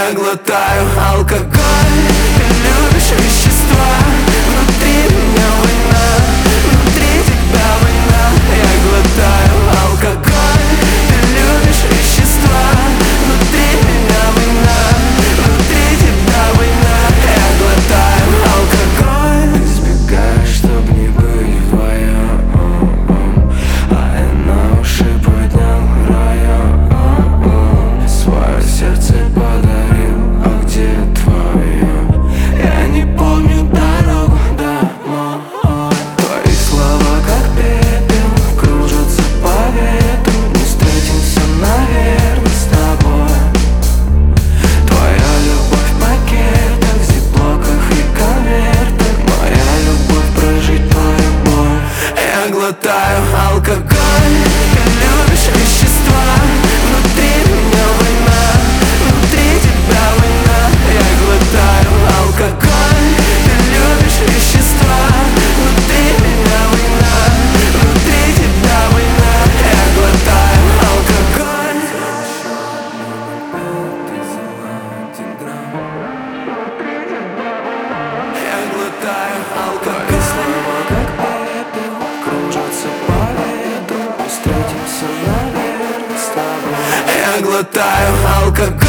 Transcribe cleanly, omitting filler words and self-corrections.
Я глотаю алкоголь, ты любишь вещества. Внутри меня война, внутри тебя война. Я глотаю алкоголь, ты любишь вещества. Внутри меня война, внутри тебя война. Я глотаю алкоголь. Избегаю, чтоб не быть вдвоем, а я на уши поднял район. Свое сердце подарил, а где твое? Я не помню дорогу домой. Твои слова как пепел кружатся по ветру. Не встретимся, наверное, с тобой. Твоя любовь в пакетах, зиплоках и конвертах. Моя любовь прожить твою боль. Я глотаю алкоголь, ты любишь вещества. Внутри меня война, внутри тебя война. Я глотаю алкоголь, ты любишь вещества. Внутри меня война, внутри тебя война. Я глотаю алкоголь. Я глотаю алкоголь. Твои слова как пепел кружатся по ветру. Встретимся, наверное, с тобой. Я глотаю алкоголь.